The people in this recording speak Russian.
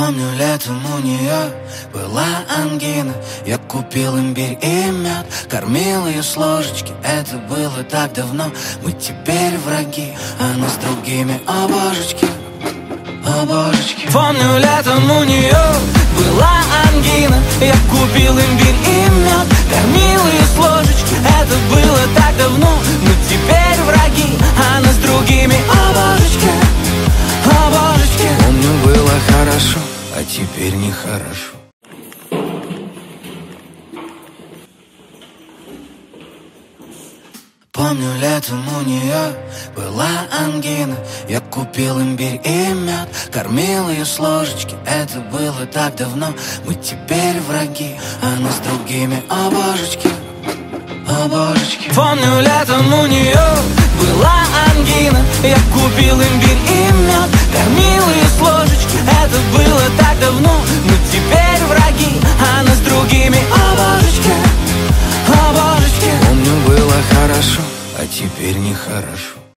Помню, летом у нее была ангина. Я купил имбирь и мед, кормил ее с ложечки. Это было так давно, мы теперь враги. Она с другими, о божечки, о божечки. Помню, летом у нее была ангина. Я купил имбирь и мед, кормил ее с ложечки. Это было так давно, мы теперь враги. Она с другими, о божечки, о божечки. Помню, было хорошо, а теперь нехорошо. Помню, летом у нее была ангина. Я купил имбирь и мед, кормил ее с ложечки. Это было так давно, мы теперь враги. Она с другими, о божечки, о божечки. Помню, летом у нее была ангина. Я купил имбирь и мед, кормил ее с ложечки. Это было так давно, мы теперь враги. Она с другими, о божечки, о божечки. Помню, было хорошо, а теперь нехорошо.